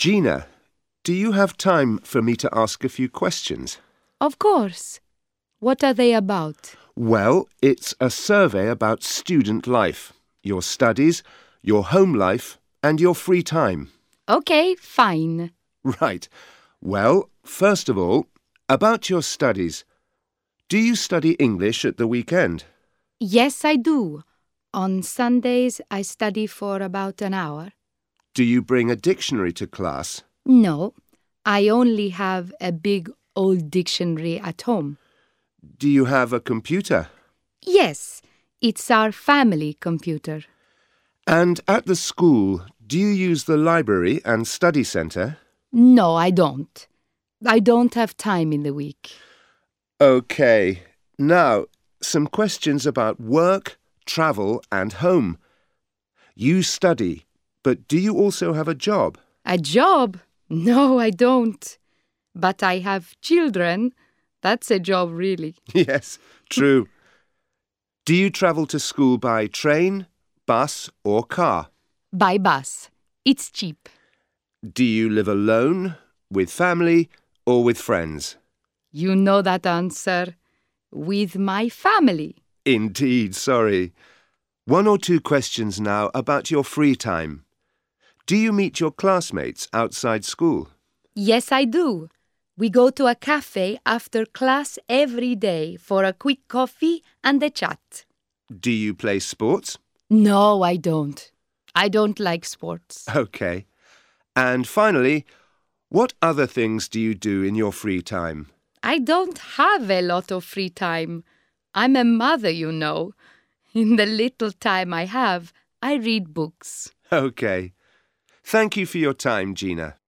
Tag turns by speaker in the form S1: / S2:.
S1: Gina, do you have time for me to ask a few questions?
S2: Of course. What are they about?
S1: Well, it's a survey about student life, your studies, your home life, and your free time.
S2: Okay, fine.
S1: Right. Well, first of all, about your studies. Do you study English at the weekend?
S2: Yes, I do. On Sundays, I study for about an hour.
S1: Do you bring a dictionary to class?
S2: No, I only have a big old dictionary at home.
S1: Do you have a computer?
S2: Yes, it's our family computer.
S1: And at the school, do you use the library and study centre?
S2: No, I don't. I don't have time in the week.
S1: OK. Now, some questions about work, travel and home. You study, but do you also have a job?
S2: A job? No, I don't. But I have children. That's a job, really.
S1: Yes, true. Do you travel to school by train, bus or car?
S2: By bus. It's cheap.
S1: Do you live alone, with family or with friends?
S2: You know that answer. With my family.
S1: Indeed, sorry. One or two questions now about your free time. Do you meet your classmates outside school?
S2: Yes, I do. We go to a cafe after class every day for a quick coffee and a chat.
S1: Do you play sports?
S2: No, I don't. I don't like sports.
S1: OK. And finally, what other things do you do in your free time?
S2: I don't have a lot of free time. I'm a mother, you know. In the little time I have, I read books.
S1: OK. Thank you for your time, Gina.